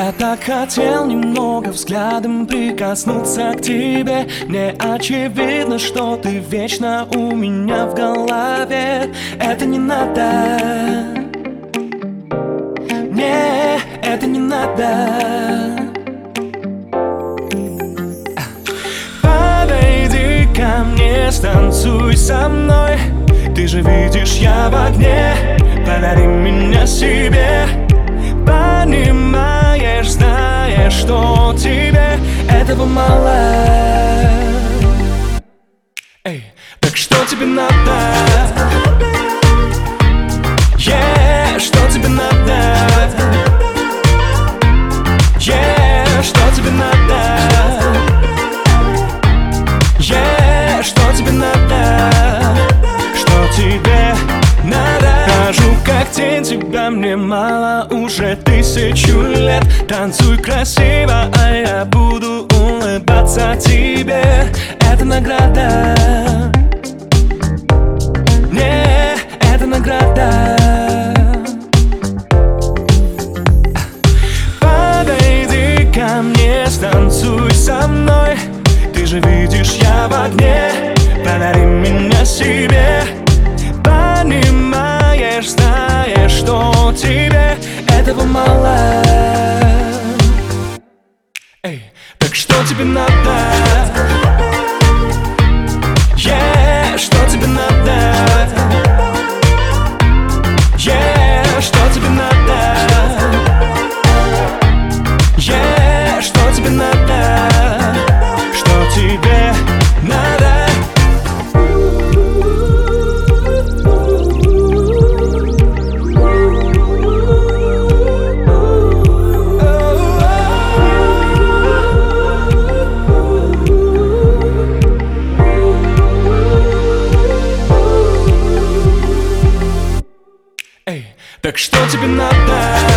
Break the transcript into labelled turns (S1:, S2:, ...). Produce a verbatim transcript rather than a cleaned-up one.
S1: Я так хотел немного взглядом прикоснуться к тебе. Мне очевидно, что ты вечно у меня в голове. Это не надо. Не, это не надо. Подойди ко мне, станцуй со мной. Ты же видишь, я в огне. Подари меня себе. Понимаешь, знаешь, что тебе этого мало. Эй, так что тебе надо? Yeah, что тебе надо? Yeah, что тебе надо? Yeah, что тебе надо? Что тебе надо? Хожу как тень, тебя мне мало уже тысячу лет. Танцуй красиво, а я буду улыбаться тебе. Это награда. Не, это награда. Подойди ко мне, станцуй со мной. Ты же видишь, я в огне. Подари меня себе. Понимаешь, знаешь, что тебе этого мало. Эй, так что тебе надо? Yeah, что тебе надо? Yeah, что тебе надо? Yeah, что тебе надо? Что тебе надо? Эй, так что тебе надо?